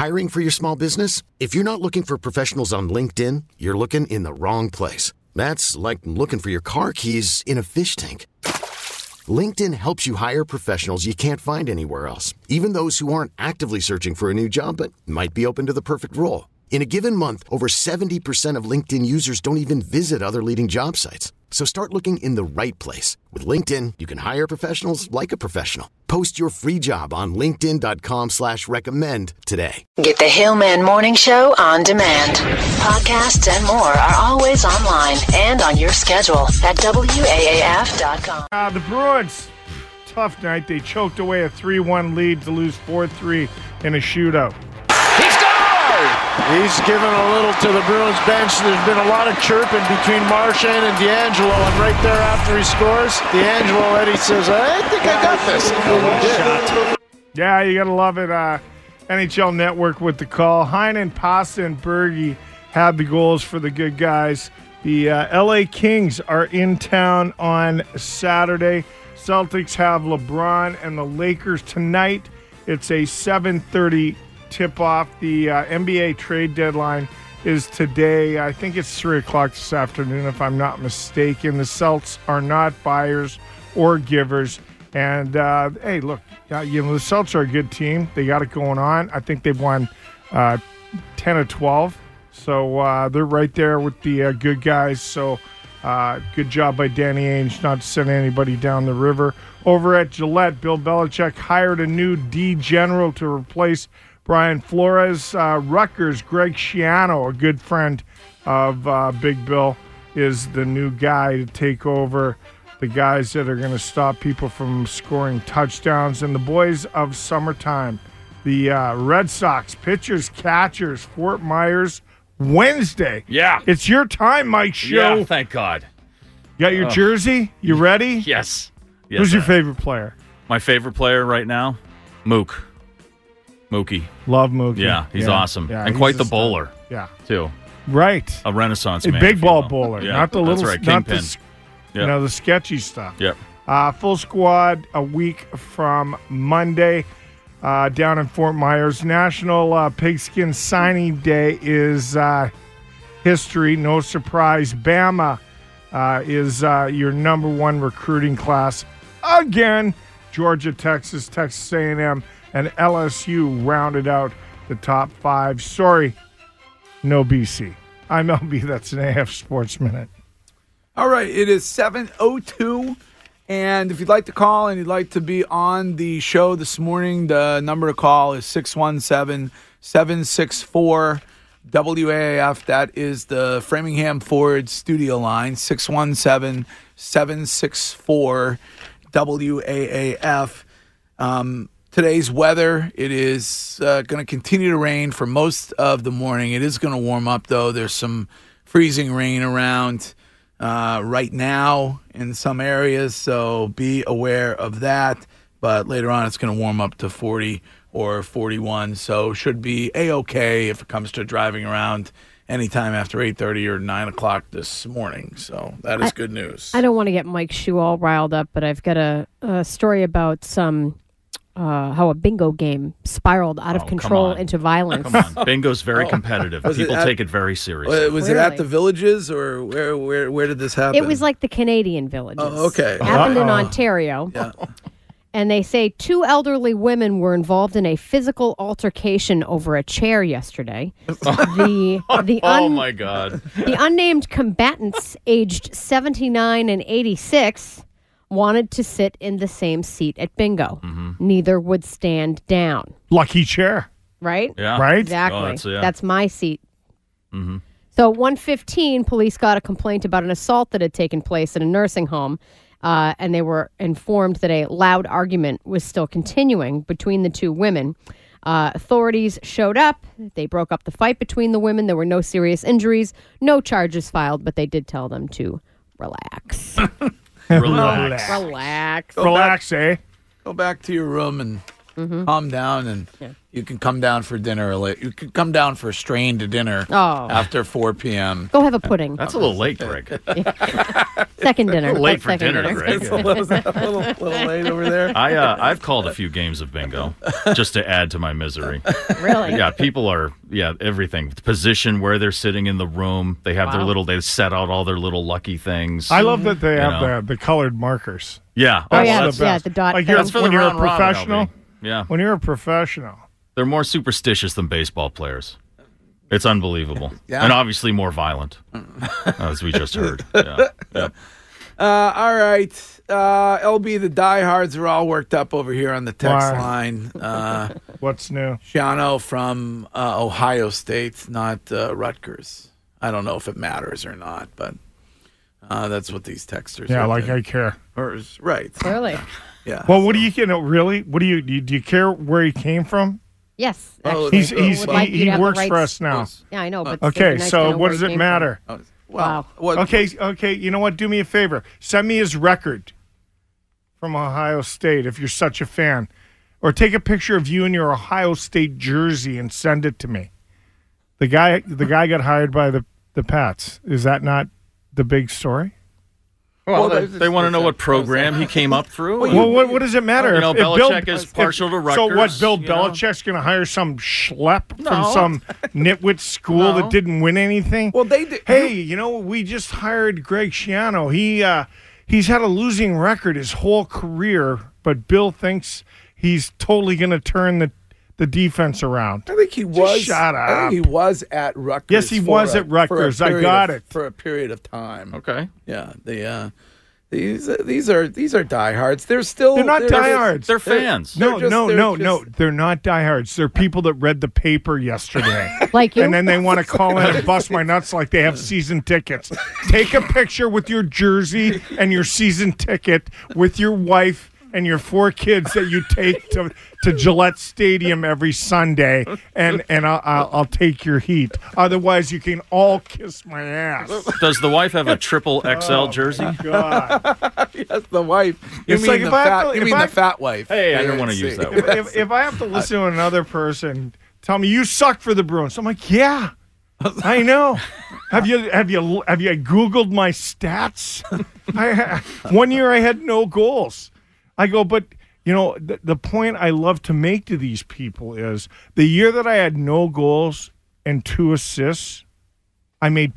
Hiring for your small business? If you're not looking for professionals on LinkedIn, you're looking in the wrong place. That's like looking for your car keys in a fish tank. LinkedIn helps you hire professionals you can't find anywhere else, even those who aren't actively searching for a new job but might be open to the perfect role. In a given month, over 70% of LinkedIn users don't even visit other leading job sites. So start looking in the right place. With LinkedIn, you can hire professionals like a professional. Post your free job on linkedin.com/recommend today. Get the Hillman Morning Show on demand. Podcasts and more are always online and on your schedule at WAAF.com. The Bruins, tough night. They choked away a 3-1 lead to lose 4-3 in a shootout. He's given a little to the Bruins bench. There's been a lot of chirping between Marchand and D'Angelo, and right there after he scores, D'Angelo, Eddie says, I think I got this. Yeah, you got to love it. NHL Network with the call. Heinen, Pasta, and Berge had the goals for the good guys. The LA Kings are in town on Saturday. Celtics have LeBron and the Lakers tonight. It's a 7:30 tip-off. The NBA trade deadline is today. I think it's 3 o'clock this afternoon, if I'm not mistaken. The Celts are not buyers or givers. And, hey, look, the Celts are a good team. They got it going on. I think they've won 10 or 12. So they're right there with the good guys. So good job by Danny Ainge not to send anybody down the river. Over at Gillette, Bill Belichick hired a new D general to replace Brian Flores. Rutgers, Greg Schiano, a good friend of Big Bill, is the new guy to take over the guys that are going to stop people from scoring touchdowns. And the boys of summertime, the Red Sox, pitchers, catchers, Fort Myers, Wednesday. Yeah. It's your time, Mike Show. Yeah, thank God. You got your jersey? You ready? Yes. Who's your favorite player? My favorite player right now? Mookie. Love Mookie. Yeah, he's awesome. Yeah, and quite the bowler. Yeah. Too. Right. A renaissance A man. big ball bowler. Yeah, not the that's little, right. not Kingpin. the, the sketchy stuff. Yep. Full squad a week from Monday down in Fort Myers. National Pigskin Signing Day is history. No surprise. Bama is your number one recruiting class again. Georgia, Texas, Texas A&M, and LSU rounded out the top 5. Sorry, no BC. I'm LB. That's an AF Sports Minute. All right, it is 7:02, and if you'd like to call and you'd like to be on the show this morning, the number to call is 617-764-WAAF. That is the Framingham Ford studio line, 617-764-WAAF. Today's weather, it is going to continue to rain for most of the morning. It is going to warm up, though. There's some freezing rain around right now in some areas, so be aware of that. But later on, it's going to warm up to 40 or 41, so should be A-okay if it comes to driving around anytime after 8:30 or 9 o'clock this morning. So that is good news. I don't want to get Mike Shue all riled up, but I've got a story about some how a bingo game spiraled out of control into violence. Come on. Bingo's very competitive. People take it very seriously. Was it at the Villages, or where did this happen? It was like the Canadian Villages. Oh, okay. It happened in Ontario. Yeah. And they say 2 elderly women were involved in a physical altercation over a chair yesterday. Oh, my God. The unnamed combatants, aged 79 and 86, wanted to sit in the same seat at bingo. Mm-hmm. Neither would stand down. Lucky chair. Right? Yeah. Right? Exactly. That's my seat. Mm-hmm. So 1:15, police got a complaint about an assault that had taken place in a nursing home. And they were informed that a loud argument was still continuing between the 2 women. Authorities showed up. They broke up the fight between the women. There were no serious injuries, no charges filed, but they did tell them to relax. Relax. Relax. Relax, eh? Go back to your room and calm down, and you can come down for dinner. You can come down for a strain to dinner after 4 p.m. Go have a pudding. That's a little late, Greg. Second dinner. A little late for Second dinner, Greg. a little late over there. I've called a few games of bingo just to add to my misery. Really? Yeah, people are everything. The position where they're sitting in the room. They have they set out all their little lucky things. I love that they have the colored markers. Yeah. That's the best. the dot. Like That's for when the you're a round robin, professional. LB. Yeah. When you're a professional. They're more superstitious than baseball players. It's unbelievable. Yeah. And obviously more violent, as we just heard. Yeah. Yep. All right. LB, the diehards are all worked up over here on the text Why? line. What's new? Shiano from Ohio State, not Rutgers. I don't know if it matters or not, but that's what these texters Yeah, are like doing. I care. Right. Clearly. Yeah. Well, what do you really? What do you care where he came from? Yes. Oh, Actually, He's would like you he to have the works for rights- us now. Yeah, I know. But Okay, it'd be nice to so know what where does he it came matter? Wow. Okay. You know what? Do me a favor. Send me his record from Ohio State if you're such a fan, or take a picture of you in your Ohio State jersey and send it to me. The guy got hired by the Pats. Is that not the big story? Well, they want to know what program he came up through. Well, what does it matter? You know, If Belichick is partial to Rutgers. So what? Bill you know? Belichick's going to hire some schlep from No. some nitwit school No. that didn't win anything? Well, they did. Hey, we just hired Greg Schiano. He's had a losing record his whole career, but Bill thinks he's totally going to turn the defense around. I think he was. shut I think he was at Rutgers. Yes, he was at Rutgers. I got it. For a period of time. Okay. Yeah, these are diehards. They're not diehards. They're fans. No, they're they're not diehards. They're people that read the paper yesterday. Like you? And then they want to call in and bust my nuts like they have season tickets. Take a picture with your jersey and your season ticket with your wife and your 4 kids that you take to Gillette Stadium every Sunday, and I'll take your heat. Otherwise, you can all kiss my ass. Does the wife have a triple XL jersey? God. Yes, the wife. You It's mean like the if I have fat? to- You if mean I- the fat wife? Hey, I didn't want to use that word. If I have to listen to another person tell me you suck for the Bruins, I'm like, yeah, I know. Have you Googled my stats? 1 year I had no goals. I go, but the point I love to make to these people is the year that I had no goals and 2 assists, I made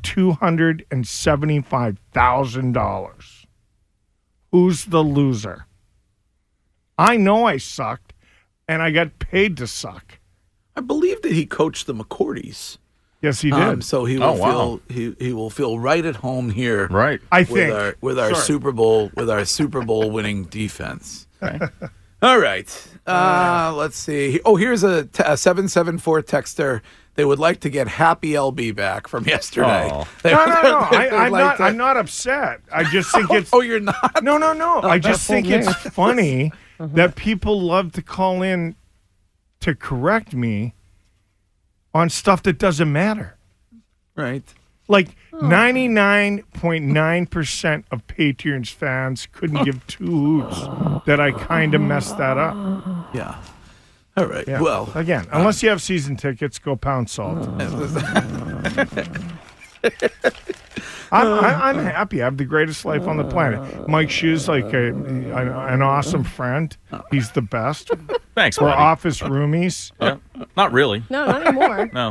$275,000. Who's the loser? I know I sucked, and I got paid to suck. I believe that he coached the McCourties. Yes, he did. So he will wow. feel he will feel right at home here. Right. I think with our Sorry. Super Bowl winning defense. All right. Let's see. Oh, here's a 774 texter. They would like to get Happy LB back from yesterday. Oh. No. They would like to- I'm not upset. I just think it's. Oh, you're not. No. I just think it's funny that people love to call in to correct me on stuff that doesn't matter. Right. Like 99.9% of Patriots fans couldn't give 2 hoots that I kind of messed that up. Yeah. All right. Yeah. Well, Again, unless you have season tickets, go pound salt. I'm happy. I have the greatest life on the planet. Mike Shue's like an awesome friend. He's the best. Thanks, We're buddy. office roomies. Yeah. Not really. No, not anymore. No.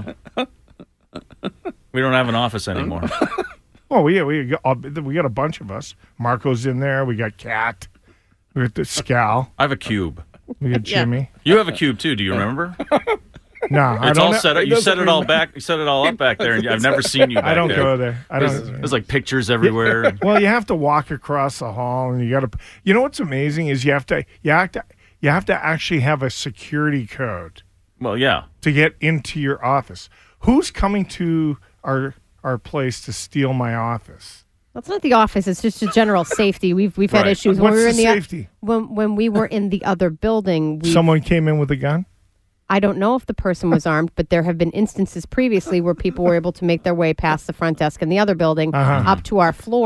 We don't have an office anymore. Oh, we got a bunch of us. Marco's in there. We got Kat. We got the Scal. I have a cube. We got Jimmy. You have a cube too. Do you remember? No, I It's don't. all set up. You set it all back. You set it all up back there, and I've never seen you back I don't there. go there. I don't. There's like pictures everywhere. Well, you have to walk across the hall, and you got to. You know what's amazing is you have to actually have a security code Well, yeah. to get into your office. Who's coming to our place to steal my office? That's not the office. It's just a general safety. We've had Right. issues What's when we were the in safety? when we were in the other building. Someone came in with a gun? I don't know if the person was armed, but there have been instances previously where people were able to make their way past the front desk in the other building up to our floor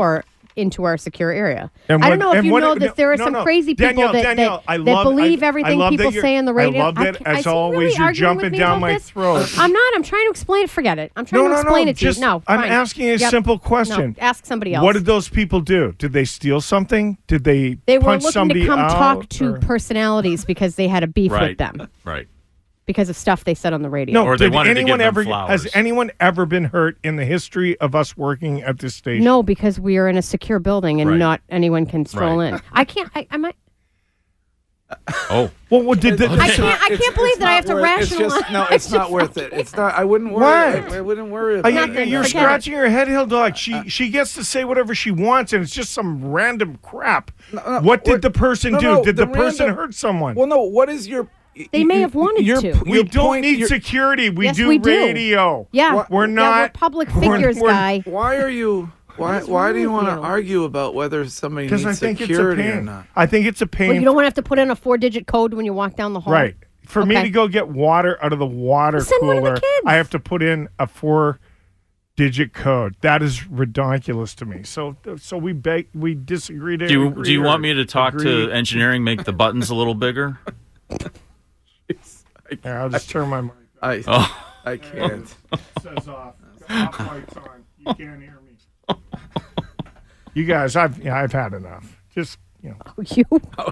into our secure area. And I what- don't know if and you what- know that there are some crazy people Danielle, I that love- believe I everything love people that you're- say on the radio. I love that, can't- as see you always, really you're arguing with jumping me down about my this? throat. I'm not. I'm trying to explain it. Forget it. I'm trying to explain it to just, you. No, I'm fine. asking a Yep. simple question. No, ask somebody else. What did those people do? Did they steal something? Did they They were punch looking somebody to come out? talk to or- personalities because they had a beef Right. with them Right. because of stuff they said on the radio. No, Or they did wanted to anyone give them ever flowers. has anyone ever been hurt in the history of us working at this station? No, because we are in a secure building and Right. not anyone can stroll Right. in. I can't. I might. Oh. Well, what did the, I can't believe that I have to rationalize. It's not worth it. It's not. I wouldn't worry. What? I wouldn't worry Are about you, it. Nothing. you're Forget scratching your head, Hill Dog. She gets to say whatever she wants, and it's just some random crap. What did the person do? no, Did the the person random- hurt someone? Well, no. What is your? They may have wanted your, to. we your don't point- need your- security. We Yes, do we do. radio. Yeah, We're yeah, not we're public figures, guy. Why are you? Why? What's Why do wrong you with want to you? argue about whether somebody Because needs I think it's a security or pain. not? I think it's a pain. Well, you don't want to have to put in a 4-digit code when you walk down the hall. Right. For me Okay. to go get water out of the water Send one of the cooler, kids. I have to put in a 4-digit code. That is ridiculous to me. So we disagree to Do you agree or want me to talk agree? to engineering, make the buttons a little bigger? Here, I'll just turn my mic. Oh. I can't. It says off. Off mic's on. You can't hear me. You guys, I've had enough. Just You.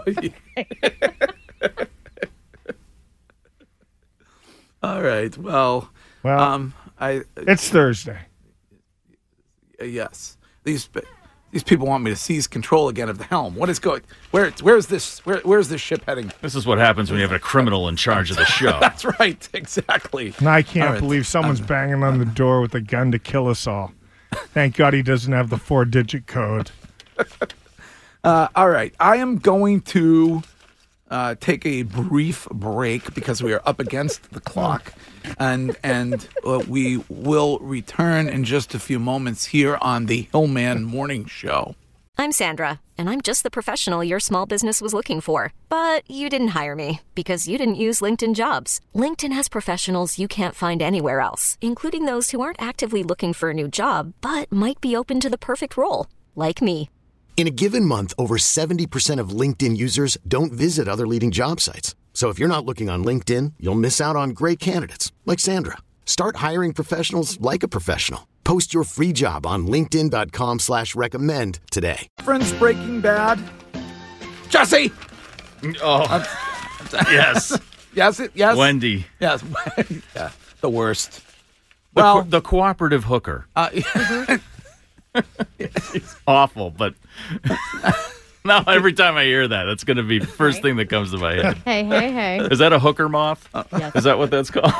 All right. Well, well, I it's Thursday. yes. These people want me to seize control again of the helm. What is going? Where's this ship heading? This is what happens when you have a criminal in charge of the show. That's right. Exactly. And I can't All right. believe someone's banging on the door with a gun to kill us all. Thank God he doesn't have the 4-digit code. All right. I am going to take a brief break because we are up against the clock, and we will return in just a few moments here on the Hillman Morning Show. I'm Sandra, and I'm just the professional your small business was looking for. But you didn't hire me because you didn't use LinkedIn Jobs. LinkedIn has professionals you can't find anywhere else, including those who aren't actively looking for a new job, but might be open to the perfect role, like me. In a given month, over 70% of LinkedIn users don't visit other leading job sites. So if you're not looking on LinkedIn, you'll miss out on great candidates like Sandra. Start hiring professionals like a professional. Post your free job on linkedin.com/recommend today. Friends, Breaking Bad. Jesse. Oh. Yes. Yes. Yes. Wendy. Yes. Yeah. The worst. The, Well- the cooperative hooker. It's awful, but now every time I hear that, that's going to be the first thing that comes to my head. Hey. Is that a hooker moth? Yes. Is that what that's called?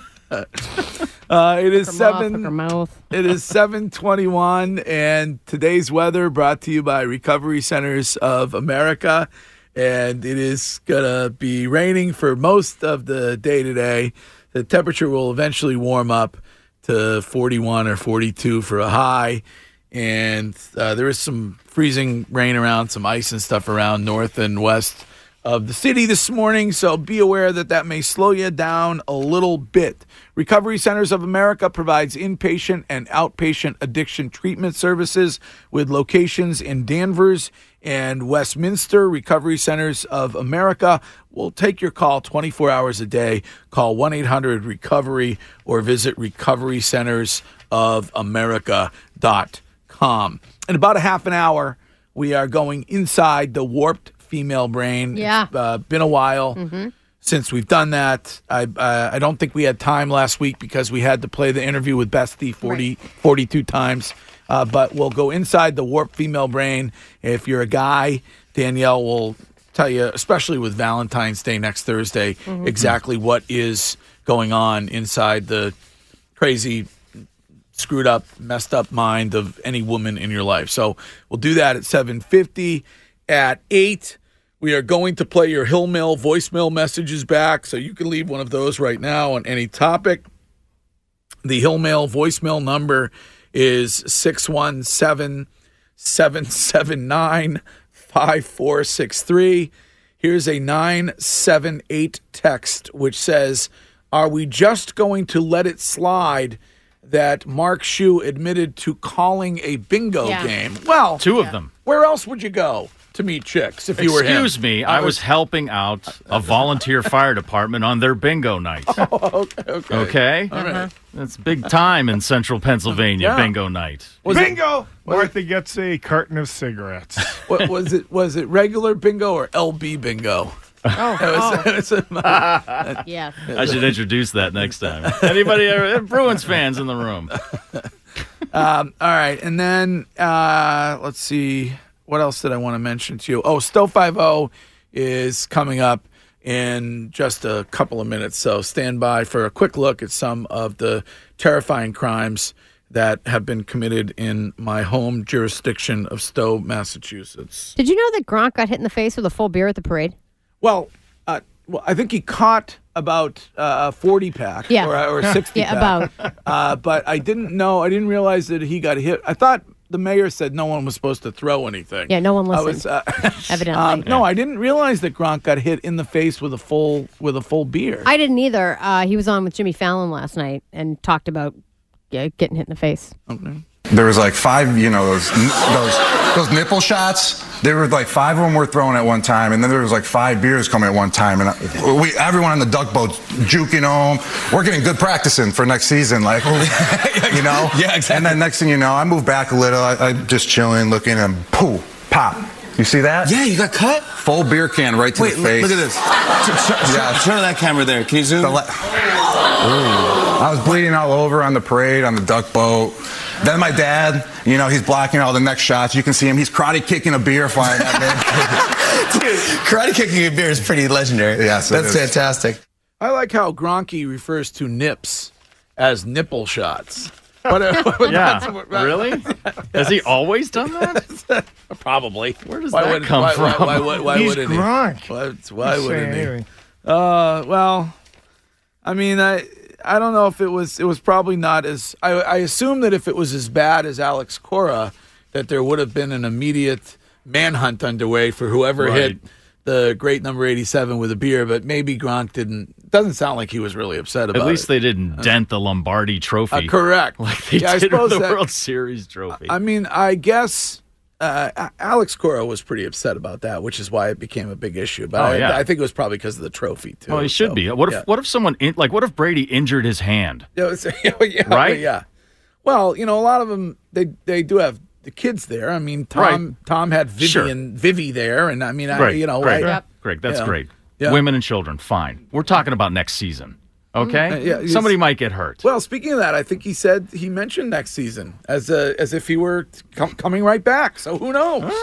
It is Hooker mouth. It is 7:21, and today's weather brought to you by Recovery Centers of America. And it is gonna be raining for most of the day today. The temperature will eventually warm up to 41 or 42 for a high. And there is some freezing rain around, some ice and stuff around north and west of the city this morning. So be aware that may slow you down a little bit. Recovery Centers of America provides inpatient and outpatient addiction treatment services with locations in Danvers and Westminster. Recovery Centers of America will take your call 24 hours a day. Call 1-800-RECOVERY or visit recoverycentersofamerica.com. In about a half an hour, we are going inside the warped female brain. Yeah. It's been a while since we've done that. I don't think we had time last week because we had to play the interview with Bestie 42 times. But we'll go inside the warped female brain. If you're a guy, Danielle will tell you, especially with Valentine's Day next Thursday, exactly what is going on inside the crazy, screwed up, messed up mind of any woman in your life. So we'll do that at 7:50. At 8, we are going to play your Hillmail voicemail messages back, so you can leave one of those right now on any topic. The Hillmail voicemail number is 617-779-5463. Here's a 978 text which says, "Are we just going to let it slide that Mark Shue admitted to calling a bingo game. Well, 2 of them. Where else would you go to meet chicks if you were him? Excuse me, I was helping out a volunteer fire department on their bingo night. Okay? All right. That's big time in central Pennsylvania, bingo night. Bingo! Martha gets a carton of cigarettes. What was it? Was it regular bingo or LB bingo? Yes. I should introduce that next time. Anybody, Bruins fans in the room? All right, and then let's see. What else did I want to mention to you? Oh, Stowe 5-0 is coming up in just a couple of minutes, so stand by for a quick look at some of the terrifying crimes that have been committed in my home jurisdiction of Stowe, Massachusetts. Did you know that Gronk got hit in the face with a full beer at the parade? Well, I think he caught about a 40-pack or a 60-pack. Yeah, about. But I didn't realize that he got hit. I thought the mayor said no one was supposed to throw anything. Yeah, no one listened, evidently. No, I didn't realize that Gronk got hit in the face with a full beer. I didn't either. He was on with Jimmy Fallon last night and talked about getting hit in the face. Okay. There was like 5, those nipple shots. There were like 5 of them were thrown at one time, and then there was like 5 beers coming at one time, and everyone on the duck boat juking them. We're getting good practicing for next season, like Yeah, exactly. And then next thing you know, I moved back a little. I'm just chilling, looking, and poof, pop. You see that? Yeah, you got cut? Full beer can right to the face. Look at this. Turn to that camera there. Can you zoom? I was bleeding all over on the parade, on the duck boat. Then my dad, he's blocking all the next shots. You can see him. He's karate kicking a beer flying at me. Dude, karate kicking a beer is pretty legendary. Yes, that's fantastic. I like how Gronky refers to nips as nipple shots. Really? Has he always done that? Probably. Where does that come from? Why wouldn't he? Gronk. Why wouldn't he? Well, I mean, I don't know if it was probably not as I assume that if it was as bad as Alex Cora, that there would have been an immediate manhunt underway for whoever hit the great number 87 with a beer, but maybe Gronk didn't. Doesn't sound like he was really upset about it. At least they didn't dent the Lombardi trophy. Correct. Like they did with the World Series trophy. I mean, I guess Alex Cora was pretty upset about that, which is why it became a big issue. But I think it was probably because of the trophy, too. Well, he should be. What if someone, what if Brady injured his hand? Right? Yeah. Well, a lot of them, they do have the kids there. I mean, Tom had Vivi there, and I mean, Great. Right? Great. That's great. Yeah. Women and children, fine. We're talking about next season. Okay? Somebody might get hurt. Well, speaking of that, I think he mentioned next season as if he were coming right back. So who knows?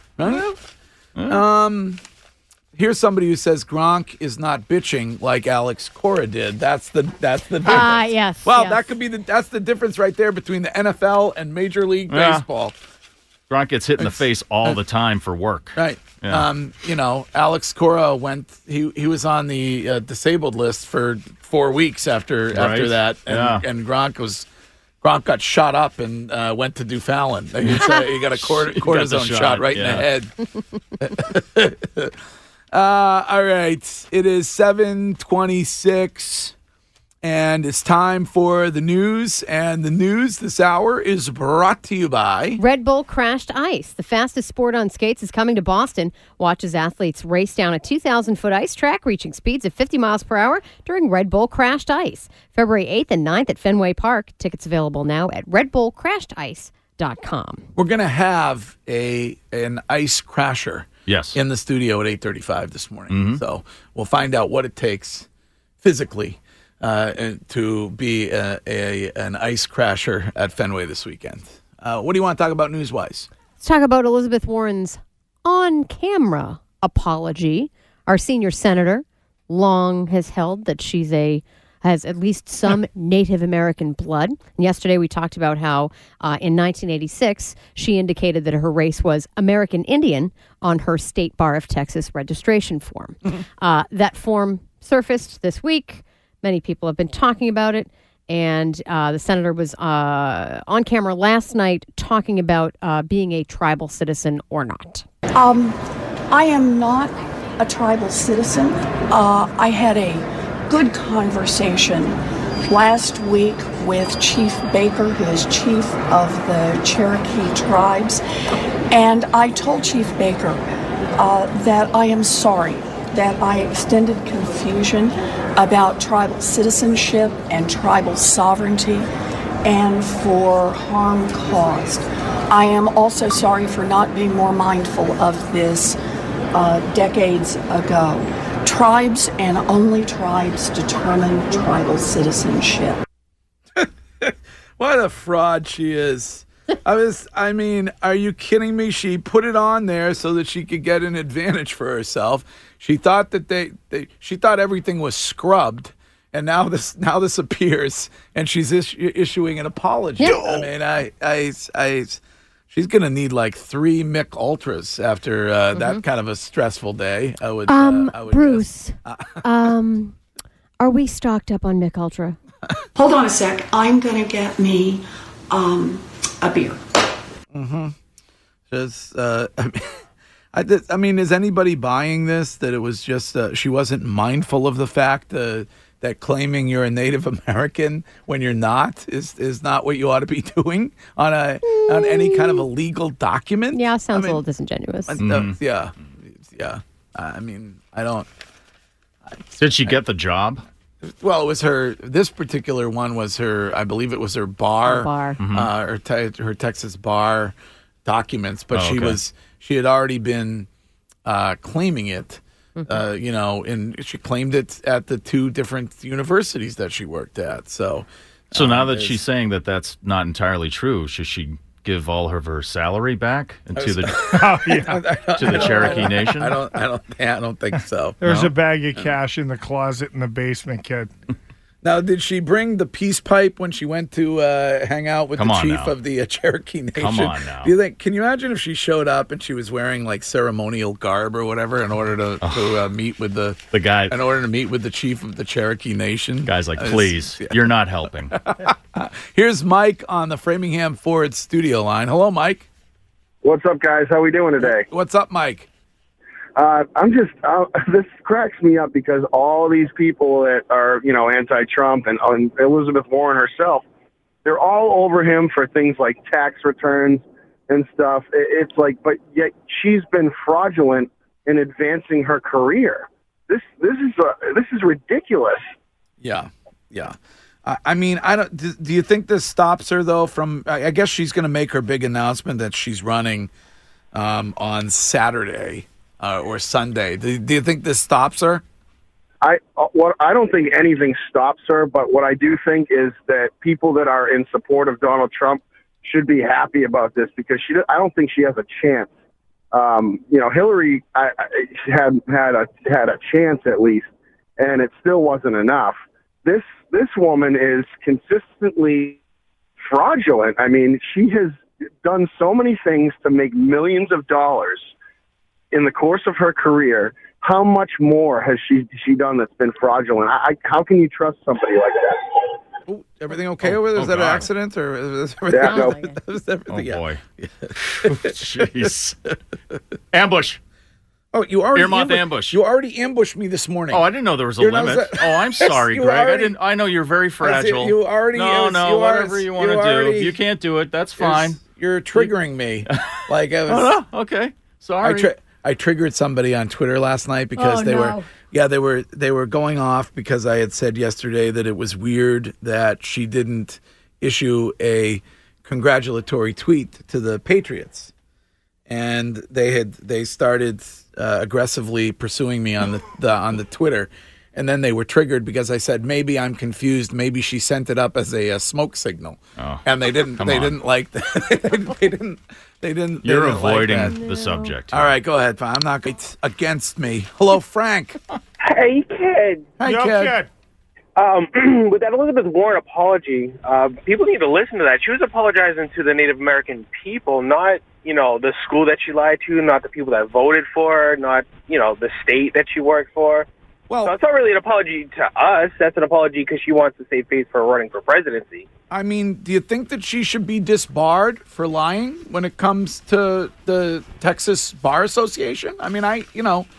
Right? Here's somebody who says Gronk is not bitching like Alex Cora did. That's the difference. Yes. Well, that could be that's the difference right there between the NFL and Major League Baseball. Gronk gets hit in the face all the time for work. Right. Yeah. Alex Cora he was on the disabled list for 4 weeks after that, and Gronk got shot up and went to do Fallon. He got a cortisone shot right in the head. All right. It is 7:26. And it's time for the news. And the news this hour is brought to you by Red Bull Crashed Ice. The fastest sport on skates is coming to Boston. Watch as athletes race down a 2,000-foot ice track, reaching speeds of 50 miles per hour during Red Bull Crashed Ice. February 8th and 9th at Fenway Park. Tickets available now at redbullcrashed.ice.com. We're going to have an ice crasher in the studio at 8:35 this morning. Mm-hmm. So we'll find out what it takes physically to be an ice crasher at Fenway this weekend. What do you want to talk about news-wise? Let's talk about Elizabeth Warren's on-camera apology. Our senior senator long has held that she's has at least some Native American blood. And yesterday we talked about how in 1986 she indicated that her race was American Indian on her State Bar of Texas registration form. That form surfaced this week. Many people have been talking about it, and the senator was on camera last night talking about being a tribal citizen or not. I am not a tribal citizen. I had a good conversation last week with Chief Baker, who is chief of the Cherokee tribes, and I told Chief Baker that I am sorry that I extended confusion about tribal citizenship and tribal sovereignty and for harm caused. I am also sorry for not being more mindful of this decades ago. Tribes and only tribes determine tribal citizenship. What a fraud she is. I mean, are you kidding me? She put it on there so that she could get an advantage for herself. She thought that she thought everything was scrubbed, and now this appears, and she's issuing an apology. Yeah. I mean, she's gonna need like 3 Mick Ultras after that kind of a stressful day. I would Bruce, are we stocked up on Mick Ultra? Hold on a sec. I'm going to get me a beer. Mm-hmm. Just, I mean, is anybody buying this? That it was just she wasn't mindful of the fact that claiming you're a Native American when you're not is not what you ought to be doing on any kind of a legal document. Yeah, sounds a little disingenuous. Yeah. I mean, I don't. Did she get the job? Well, it was her. This particular one was her. I believe it was her bar, her Texas bar documents. But she had already been claiming it. And she claimed it at the 2 different universities that she worked at. So now that she's saying that that's not entirely true, should she give all of her salary back to the to the Cherokee Nation? I don't think so. There's a bag of cash in the closet in the basement, kid. Now, did she bring the peace pipe when she went to hang out with the chief of the Cherokee Nation? Come on now. Do you think? Can you imagine if she showed up and she was wearing like ceremonial garb or whatever in order to meet with the guy? In order to meet with the chief of the Cherokee Nation? Guy's like, please, you're not helping. Here's Mike on the Framingham Ford studio line. Hello, Mike. What's up, guys? How we doing today? What's up, Mike? This cracks me up because all these people that are, anti-Trump and Elizabeth Warren herself, they're all over him for things like tax returns and stuff. It's like, but yet she's been fraudulent in advancing her career. This is ridiculous. Yeah. I mean, do you think this stops her though from? I guess she's going to make her big announcement that she's running on Saturday. Or Sunday. Do you think this stops her? I don't think anything stops her, but what I do think is that people that are in support of Donald Trump should be happy about this because I don't think she has a chance. Hillary had a chance at least, and it still wasn't enough. This woman is consistently fraudulent. I mean, she has done so many things to make millions of dollars in the course of her career. How much more has she done that's been fraudulent? How can you trust somebody like that? Ooh, everything okay over there? Is that an accident or is everything? Yeah, no. Boy. Jeez. Ambush. Oh, you already Earmuff ambush. You already ambushed me this morning. Oh, I didn't know there was a limit. I'm sorry, Greg. I know you're very fragile. You already. Whatever you want to do. If you can't do it, that's fine. You're triggering me. Like I was. Oh, no. Okay. Sorry. I triggered somebody on Twitter last night because they were going off because I had said yesterday that it was weird that she didn't issue a congratulatory tweet to the Patriots, and they started aggressively pursuing me on the Twitter, and then they were triggered because I said maybe I'm confused, maybe she sent it up as a smoke signal, and they didn't like that. They didn't. You're didn't avoiding like that. the subject. All right, go ahead. I'm not it's against me. Hello, Frank. Hey, kid. Hi, kid. With that Elizabeth Warren apology, people need to listen to that. She was apologizing to the Native American people, not, the school that she lied to, not the people that voted for her, not, the state that she worked for. Well, so it's not really an apology to us. That's an apology because she wants to save face for running for presidency. I mean, do you think that she should be disbarred for lying when it comes to the Texas Bar Association? I mean,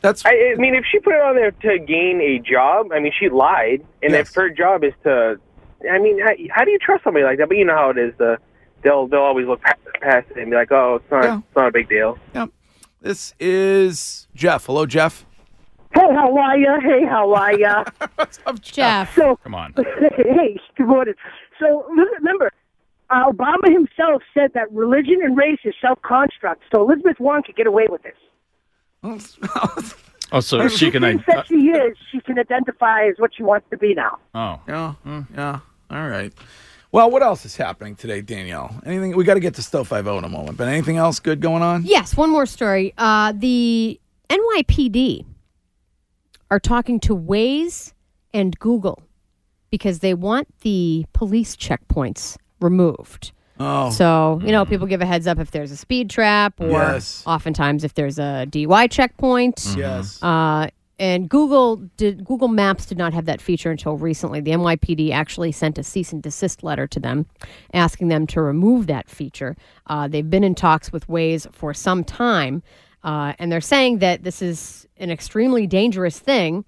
I mean, if she put it on there to gain a job, I mean, she lied. And if her job is to, I mean, how do you trust somebody like that? But you know how it is. They'll always look past it and be like, oh, it's not a big deal. Yep. This is Jeff. Hello, Jeff. Hey, how are ya? Hey, how are ya? What's up, Jeff? So, come on. Hey, good morning. So remember, Obama himself said that religion and race is self-construct. So Elizabeth Warren could get away with this. Oh, so she can. That she is. She can identify as what she wants to be now. Oh, yeah. All right. Well, what else is happening today, Danielle? Anything? We got to get to Stowe 5-0 in a moment. But anything else good going on? Yes. One more story. The NYPD are talking to Waze and Google because they want the police checkpoints removed. Oh. So, people give a heads up if there's a speed trap or oftentimes if there's a DUI checkpoint. Yes. And Google Maps did not have that feature until recently. The NYPD actually sent a cease and desist letter to them asking them to remove that feature. They've been in talks with Waze for some time. And they're saying that this is an extremely dangerous thing,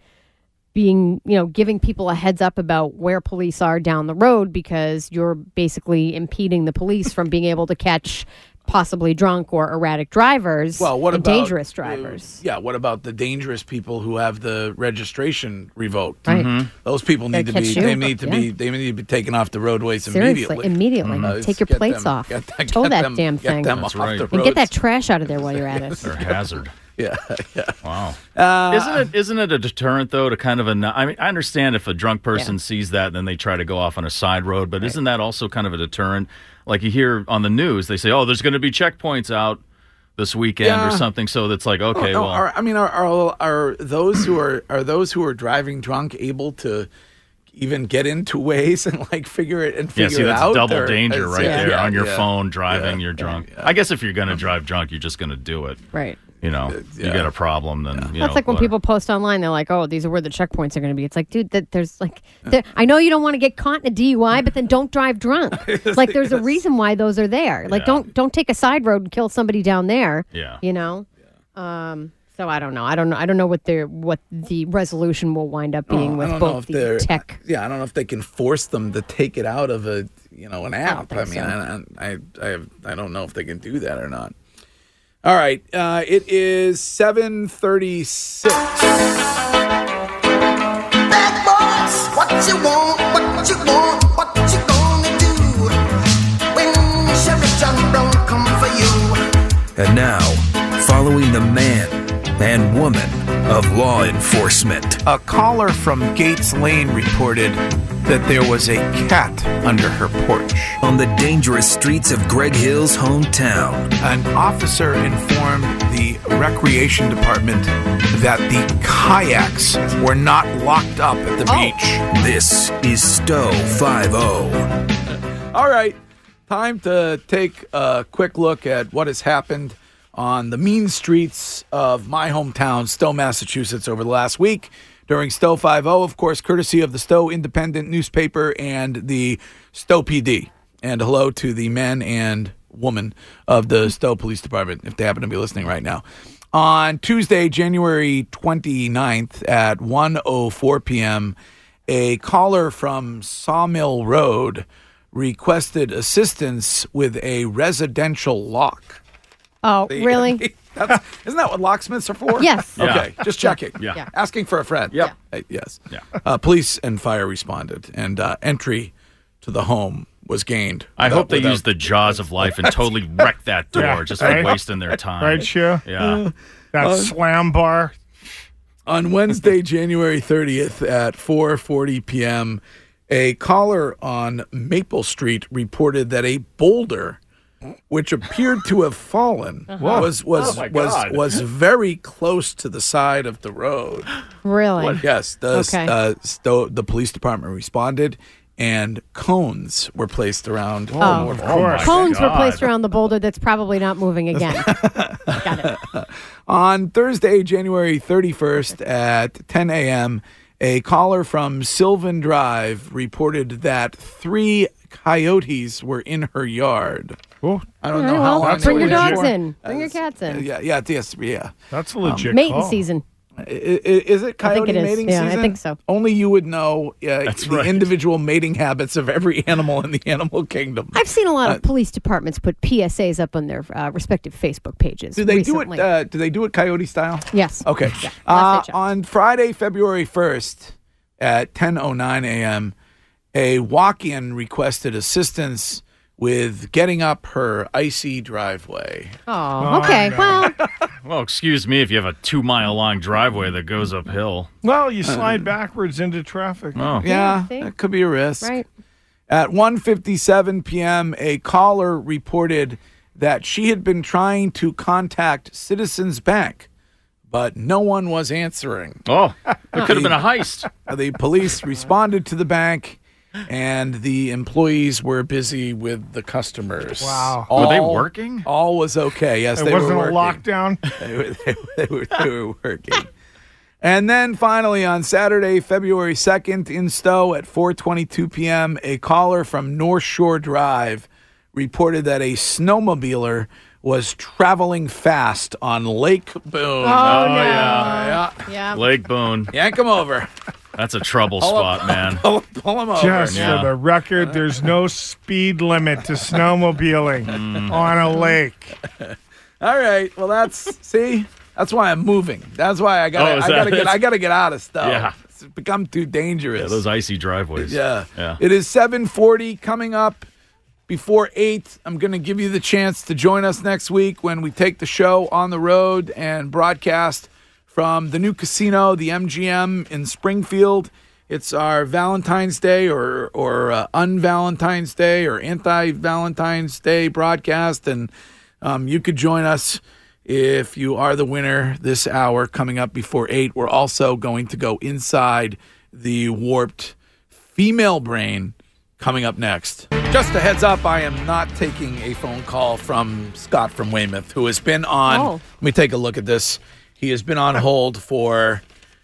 giving people a heads up about where police are down the road because you're basically impeding the police from being able to catch possibly drunk or erratic drivers and dangerous drivers. What about the dangerous people who have the registration revoked? Right. Mm-hmm. Those people need to be taken off the roadways immediately. Take your plates off. Tow that damn thing. Get them off the roads. And get that trash out of there while you're at it. They're a hazard. Yeah. Wow. Isn't it a deterrent though to kind of I understand if a drunk person sees that, then they try to go off on a side road, but isn't that also kind of a deterrent? Like you hear on the news, they say, "Oh, there's going to be checkpoints out this weekend or something." So that's like, okay, are those who are driving drunk able to even get into Waze and figure it out? Yeah, see, that's double danger right there on your phone driving. You're drunk. I guess if you're going to drive drunk, you're just going to do it. Right. You get a problem, then that's like when people post online. They're like, "Oh, these are where the checkpoints are going to be." It's like, dude, I know you don't want to get caught in a DUI, but then don't drive drunk. Like, there's a reason why those are there. Like, don't take a side road and kill somebody down there. Yeah, So I don't know. I don't know what the resolution will wind up being with both the tech. Yeah, I don't know if they can force them to take it out of an app. I don't know if they can do that or not. All right, it is 7:36. Bad boys, what you want, what you want, what you gonna do when Sheriff John Brown come for you? And now, following the man and woman of law enforcement. A caller from Gates Lane reported that there was a cat under her porch. On the dangerous streets of Greg Hill's hometown. An officer informed the recreation department that the kayaks were not locked up at the beach. This is Stowe 5-0. All right, time to take a quick look at what has happened on the mean streets of my hometown, Stowe, Massachusetts, over the last week. During Stowe 5-0, of course, courtesy of the Stowe Independent newspaper and the Stowe PD. And hello to the men and woman of the Stowe Police Department, if they happen to be listening right now. On Tuesday, January 29th at 1:04 p.m., a caller from Sawmill Road requested assistance with a residential lock. Oh, really? Isn't that what locksmiths are for? Yes. Okay, just checking. Yeah. Asking for a friend. Yep. Yes. Yeah. Police and fire responded, and entry to the home was gained. I hope they use the jaws of life and totally wreck that door just for wasting their time. Right, Shu? Yeah. That slam bar. On Wednesday, January 30th at 4:40 p.m., a caller on Maple Street reported that a boulder, which appeared to have fallen, was very close to the side of the road. Really? Yes. The police department responded, and cones were placed around. Cones were placed around the boulder that's probably not moving again. Got it. On Thursday, January 31st at 10 a.m., a caller from Sylvan Drive reported that 3 coyotes were in her yard. Oh, I don't know how long. Bring your dogs in. Bring your cats in. Yeah. That's a legit mating call. season. Is it coyote it is. mating Yeah, season? I think so. Only you would know That's the right. individual mating habits of every animal in the animal kingdom. I've seen a lot of police departments put PSAs up on their respective Facebook pages. Do they recently. do it? Do they do it coyote style? Yes. Okay. Yeah, last I checked. On Friday, February 1st at 10:09 a.m., a walk-in requested assistance with getting up her icy driveway. Oh, okay. no. Well, Well, excuse me if you have a 2-mile-long driveway that goes uphill. Well, you slide backwards into traffic. Oh. Yeah, see? that could be a risk. right. At 1:57 p.m., a caller reported that she had been trying to contact Citizens Bank, but no one was answering. Oh, it could have been a heist. The police responded to the bank, and the employees were busy with the customers. Wow. Were they working? All was okay. Yes, It they wasn't were a working. lockdown. They were working. And then finally on Saturday, February 2nd in Stowe at 4:22 p.m., a caller from North Shore Drive reported that a snowmobiler was traveling fast on Lake Boone. Oh, no. Yeah. Lake Boone. Yank him over. That's a trouble spot, man. Pull him over. Just Yeah. for the record, there's no speed limit to snowmobiling on a lake. All right. Well, that's why I'm moving. That's why I got Oh, is that I got to get out of stuff. Yeah. It's become too dangerous. Yeah, those icy driveways. Yeah. Yeah. It is 7:40 coming up before 8. I'm going to give you the chance to join us next week when we take the show on the road and broadcast from the new casino, the MGM in Springfield. It's our Valentine's Day or un-Valentine's Day or anti-Valentine's Day broadcast, and you could join us if you are the winner this hour coming up before 8. We're also going to go inside the warped female brain coming up next. Just a heads up, I am not taking a phone call from Scott from Weymouth, who has been on. Oh. Let me take a look at this. He has been on hold for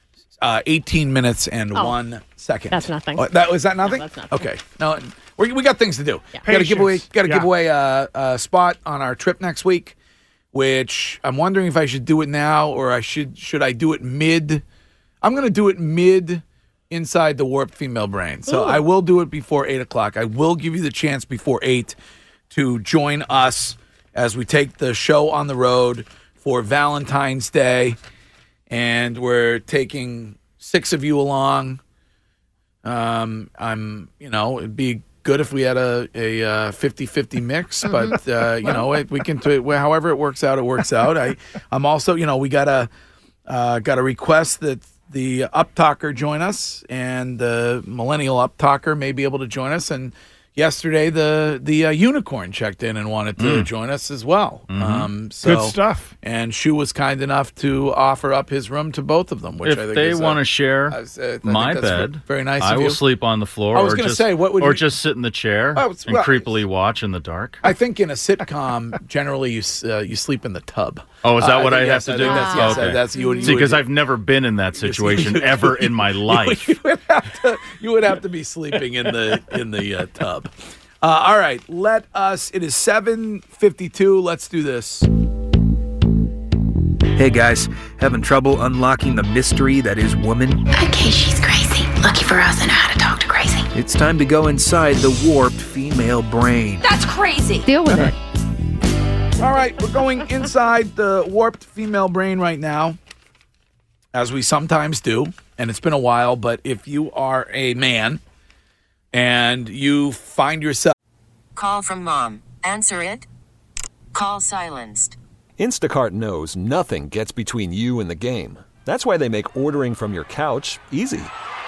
18 minutes and 1 second. That's nothing. Oh, was that nothing? No, that's nothing. Okay. No, we got things to do. Yeah. Got to give away. Patience. Got to Yeah. give away a spot on our trip next week, which I'm wondering if I should do it now or should I do it mid. I'm going to do it mid inside the warped female brain. So I will do it before 8 o'clock. I will give you the chance before 8 to join us as we take the show on the road for Valentine's Day. And we're taking 6 of you along. It'd be good if we had a 50-50 mix, but we can however it works out, it works out. I'm also, we got a request that the Up Talker join us, and the Millennial Up Talker may be able to join us. And yesterday, the Unicorn checked in and wanted to join us as well. Good stuff. And Shu was kind enough to offer up his room to both of them, which If I think they is, want to share I think my that's bed, very nice I of will you. sleep on the floor. I was or gonna just- say, what would or you- just sit in the chair Oh, and well, creepily watch in the dark. I think in a sitcom, generally you sleep in the tub. Oh, is that what I I think have to do? That's, Oh, okay. that's you would See, because you I've never been in that situation ever in my life. you would have to be sleeping in the tub. All right, it is 7:52. Let's do this. Hey guys, having trouble unlocking the mystery that is woman? Okay, she's crazy. Lucky for us, I know how to talk to crazy. It's time to go inside the warped female brain. That's crazy. Deal with it. All right, we're going inside the warped female brain right now, as we sometimes do, and it's been a while, but if you are a man and you find yourself... Call from mom. Answer it. Call silenced. Instacart knows nothing gets between you and the game. That's why they make ordering from your couch easy.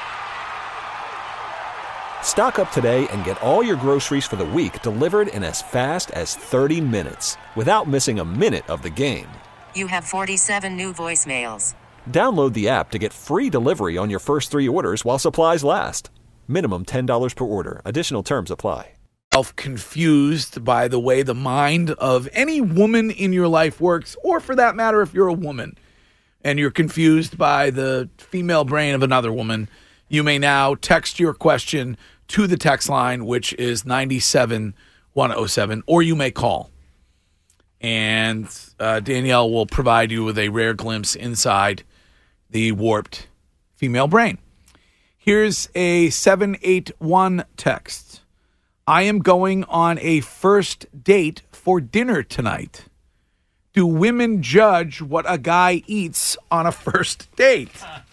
Stock up today and get all your groceries for the week delivered in as fast as 30 minutes without missing a minute of the game. You have 47 new voicemails. Download the app to get free delivery on your first 3 orders while supplies last. Minimum $10 per order. Additional terms apply. Confused by the way the mind of any woman in your life works, or for that matter, if you're a woman and you're confused by the female brain of another woman, you may now text your question to the text line, which is 97107, or you may call. And Danielle will provide you with a rare glimpse inside the warped female brain. Here's a 781 text. I am going on a first date for dinner tonight. Do women judge what a guy eats on a first date?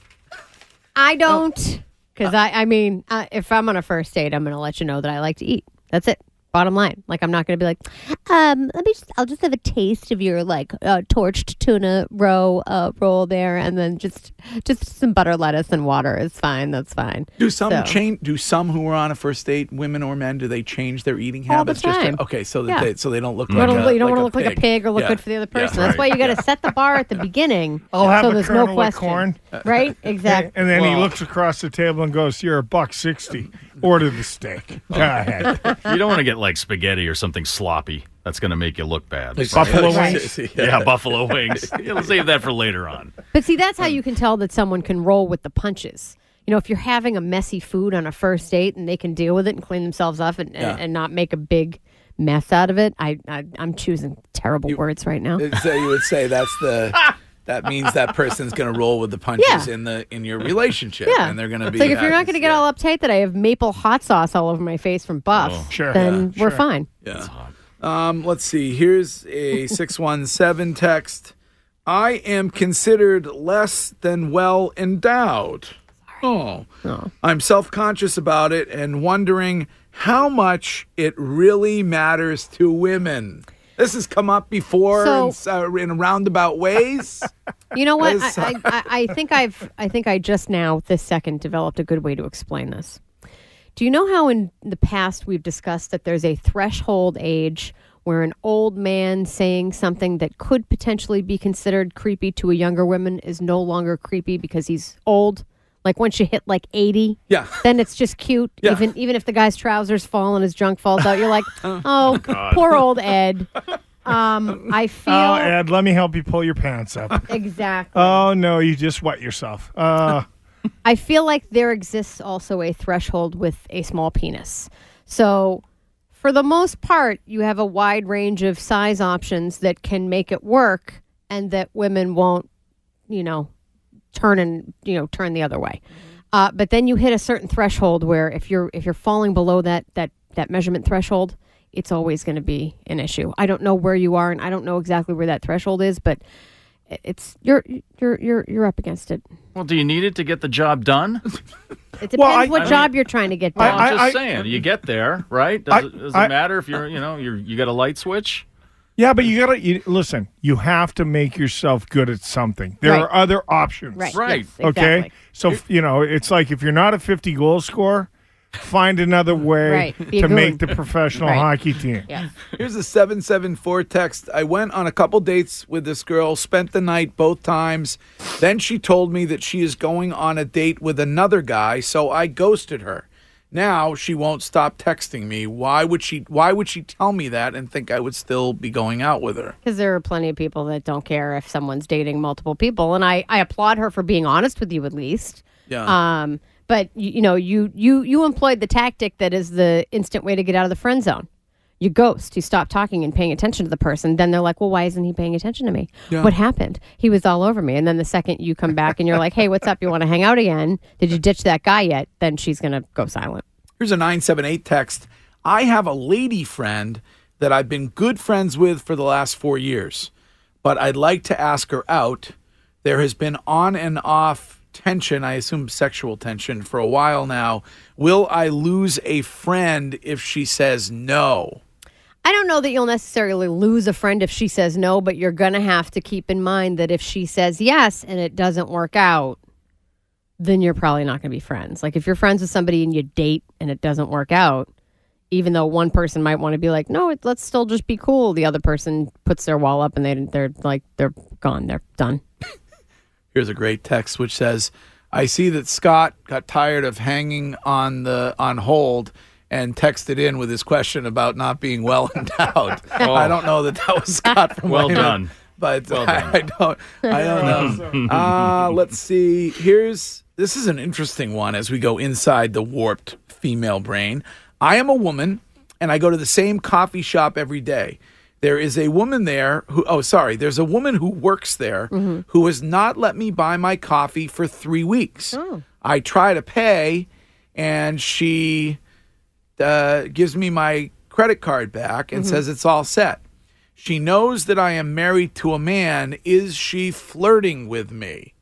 I don't, because I mean, if I'm on a first date, I'm going to let you know that I like to eat. That's it. Bottom line. Like, I'm not going to be like, I'll just have a taste of your torched tuna roll there, and then just some butter, lettuce, and water is fine. That's fine. Do some Do some who are on a first date, women or men, do they change their eating habits? All the time. So they don't look you like don't want to look pig. like a pig or look good for the other person. That's why you got to set the bar at the beginning. I'll have so a there's kernel no of question. corn. Right? Exactly. And then he looks across the table and goes, "You're $1.60. Order the steak." Go ahead. You don't want to get like spaghetti or something sloppy. That's going to make you look bad. Like buffalo wings? Yeah, buffalo wings. You'll save that for later on. But see, that's how you can tell that someone can roll with the punches. You know, if you're having a messy food on a first date and they can deal with it and clean themselves up and not make a big mess out of it, I'm choosing terrible words right now. So you would say that means that person's going to roll with the punches in your relationship, and they're going to be. It's like if you're not going to get all uptight that I have maple hot sauce all over my face from Buff, then we're fine. Yeah. Let's see. Here's a 617 text. I am considered less than well endowed. Oh. I'm self-conscious about it and wondering how much it really matters to women. This has come up before in roundabout ways. You know what? I think I just now this second developed a good way to explain this. Do you know how in the past we've discussed that there's a threshold age where an old man saying something that could potentially be considered creepy to a younger woman is no longer creepy because he's old? Like once you hit like 80, then it's just cute. Yeah. Even if the guy's trousers fall and his junk falls out, you're like, oh poor old Ed. I feel. Oh, Ed, let me help you pull your pants up. Exactly. Oh no, you just wet yourself. I feel like there exists also a threshold with a small penis. So, for the most part, you have a wide range of size options that can make it work, and that women won't, turn the other way. But then you hit a certain threshold where if you're falling below that measurement threshold, it's always going to be an issue. I don't know where you are, and I don't know exactly where that threshold is, but you're up against it. Well, do you need it to get the job done? It depends what job you're trying to get done. I'm just saying, you get there, right? Does it matter if you got a light switch? Yeah, but listen. You have to make yourself good at something. There are other options, right? Yes, okay, so it's like if you're not a 50 goal scorer, find another way to make the professional hockey team. Yes. Here's a 774 text. I went on a couple dates with this girl, spent the night both times. Then she told me that she is going on a date with another guy, so I ghosted her. Now she won't stop texting me. Why would she tell me that and think I would still be going out with her? Because there are plenty of people that don't care if someone's dating multiple people, and I applaud her for being honest with you at least. Yeah. But you employed the tactic that is the instant way to get out of the friend zone. You ghost. You stop talking and paying attention to the person. Then they're like, well, why isn't he paying attention to me? Yeah. What happened? He was all over me. And then the second you come back and you're like, hey, what's up? You want to hang out again? Did you ditch that guy yet? Then she's going to go silent. Here's a 978 text. I have a lady friend that I've been good friends with for the last 4 years, but I'd like to ask her out. There has been on and off tension, I assume sexual tension, for a while now. Will I lose a friend if she says no? I don't know that you'll necessarily lose a friend if she says no, but you're going to have to keep in mind that if she says yes and it doesn't work out, then you're probably not going to be friends. Like if you're friends with somebody and you date and it doesn't work out, even though one person might want to be like, no, let's still just be cool. The other person puts their wall up and they're gone. They're done. Here's a great text which says, I see that Scott got tired of hanging on hold and texted in with his question about not being well endowed. Oh. I don't know that was Scott from Well Wayman, done. But well done. I don't know. Let's see. This is an interesting one as we go inside the warped female brain. I am a woman and I go to the same coffee shop every day. There is a woman there there's a woman who works there who has not let me buy my coffee for 3 weeks. Oh. I try to pay, and she gives me my credit card back and says it's all set. She knows that I am married to a man. Is she flirting with me?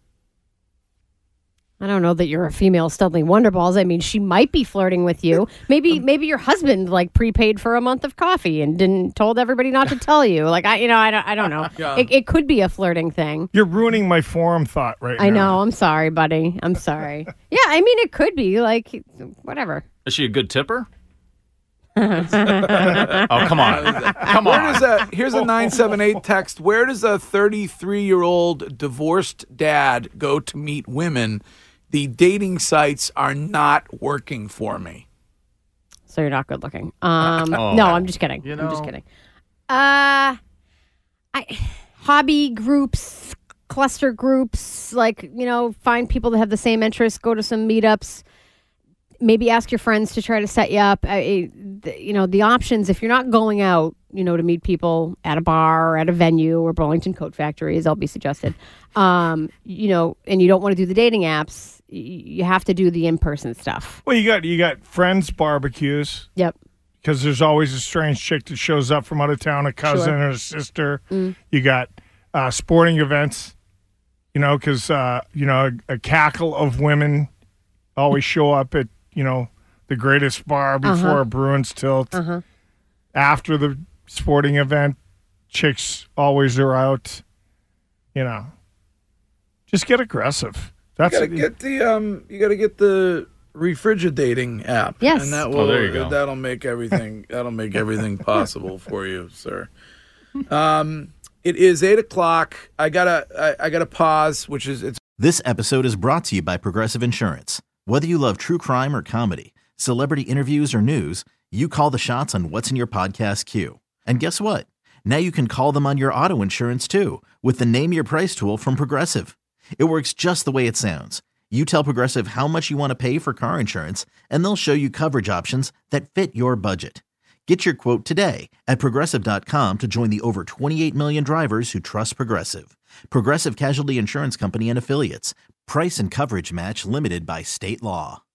I don't know that you're a female Studley Wonderballs. I mean, she might be flirting with you. Maybe your husband like prepaid for a month of coffee and told everybody not to tell you. Like I don't know. Yeah. It could be a flirting thing. You're ruining my forum thought right now. I know. I'm sorry, buddy. I'm sorry. Yeah, I mean, it could be like whatever. Is she a good tipper? Oh, come on. Come on. Here's a 978 text. Where does a 33-year-old divorced dad go to meet women? The dating sites are not working for me. So you're not good looking. No, I'm just kidding. I'm just kidding. Hobby groups, cluster groups, like, find people that have the same interests, go to some meetups. Maybe ask your friends to try to set you up. The options, if you're not going out, to meet people at a bar or at a venue or Burlington Coat Factory, as I'll be suggested, and you don't want to do the dating apps, you have to do the in-person stuff. Well, you got friends barbecues. Yep. Because there's always a strange chick that shows up from out of town, a cousin or a sister. You got sporting events, because, a cackle of women always show up at, the greatest bar before a Bruins tilt. After the sporting event, chicks always are out. Just get aggressive. That's you gotta get the Refrigerating app. Yes. And that will, there you go. that'll make everything possible for you, sir. It is 8:00. I gotta pause, which is This episode is brought to you by Progressive Insurance. Whether you love true crime or comedy, celebrity interviews or news, you call the shots on what's in your podcast queue. And guess what? Now you can call them on your auto insurance too with the Name Your Price tool from Progressive. It works just the way it sounds. You tell Progressive how much you want to pay for car insurance, and they'll show you coverage options that fit your budget. Get your quote today at Progressive.com to join the over 28 million drivers who trust Progressive. Progressive Casualty Insurance Company and Affiliates. Price and coverage match limited by state law.